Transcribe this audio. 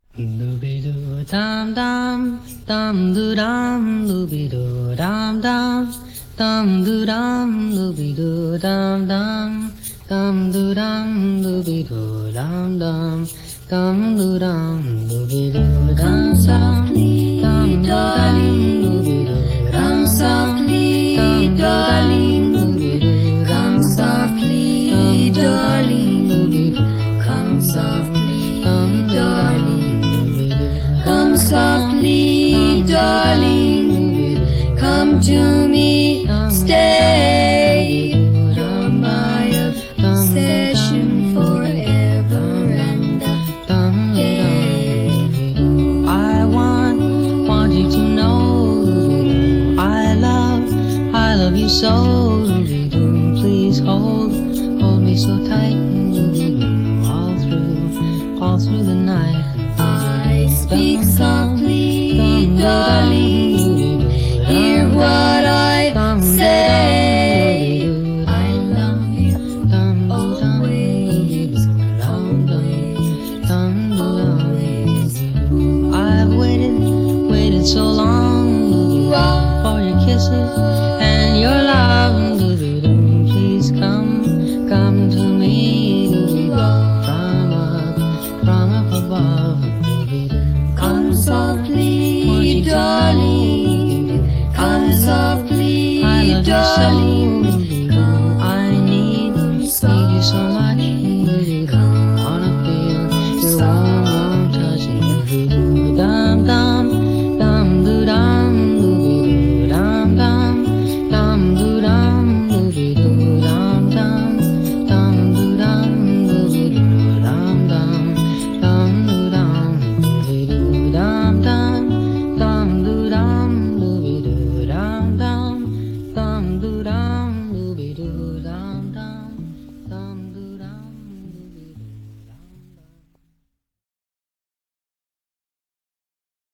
Dooby-doo dum dum, dum doo dum, dooby-doo dum dum, dum doo dum, dooby-doo dum dum, dum doo dum, dooby-doo dum dum, dum doo dum, dooby-doo dum Softly, dum, darling. dooby-doo Come dum softly, darling. dooby-doo Come dum softly, darling. Come softly, darling. Come softly, darling. Come to me, stay. You're my obsession forever and a day. I want you to know I love you so. Please hold me so tight. All through the night. I speak softly, darling. Hear what I say. I love you always, always, always. I've waited so long for your kisses and your love. Please come to me from up above. Come softly, darling. Come softly, I love you so. darling.